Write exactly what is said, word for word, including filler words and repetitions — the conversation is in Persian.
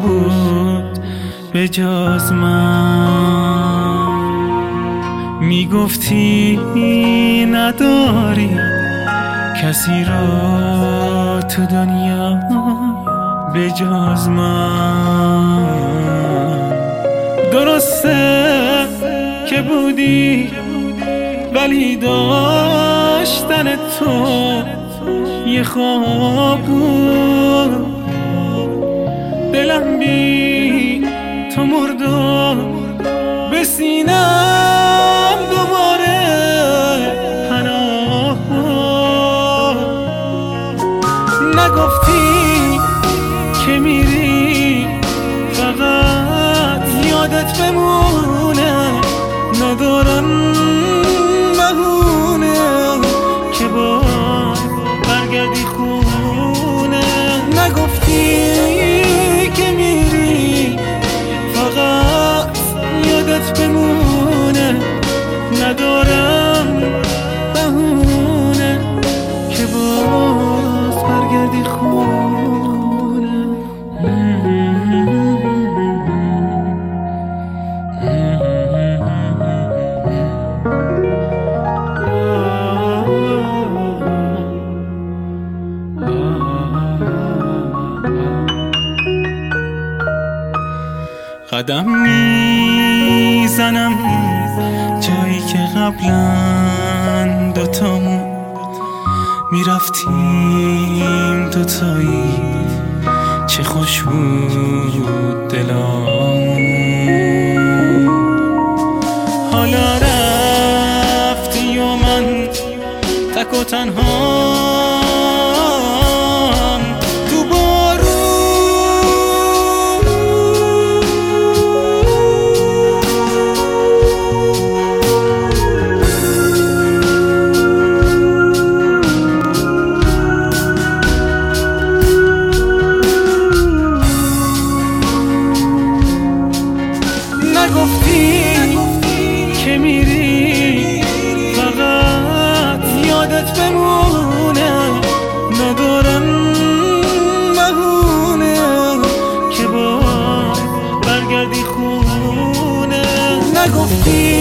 بود به جز من. میگفتی نداری کسی را تو دنیا به جز من. درسته که بودی ولی داشتن تو یه خواب بود. دلم بی تو مرد و به سینم دوباره پناه بود. نگفتی که میری فقط یادت بمونه، ندارم بهونه که باز برگردی خونه. نگفتی که میری فقط یادت بمونه، ندارم بهونه که باز برگردی خونه. قدم میزنم جایی که قبلا دوتامون میرفتیم دوتایی، چه خوش بود دلامون. حالا رفتی و من تک و تنها نگفتی که میری فقط یادت بمونه، ندارم بهونه که باز برگردی خونه. نگفتی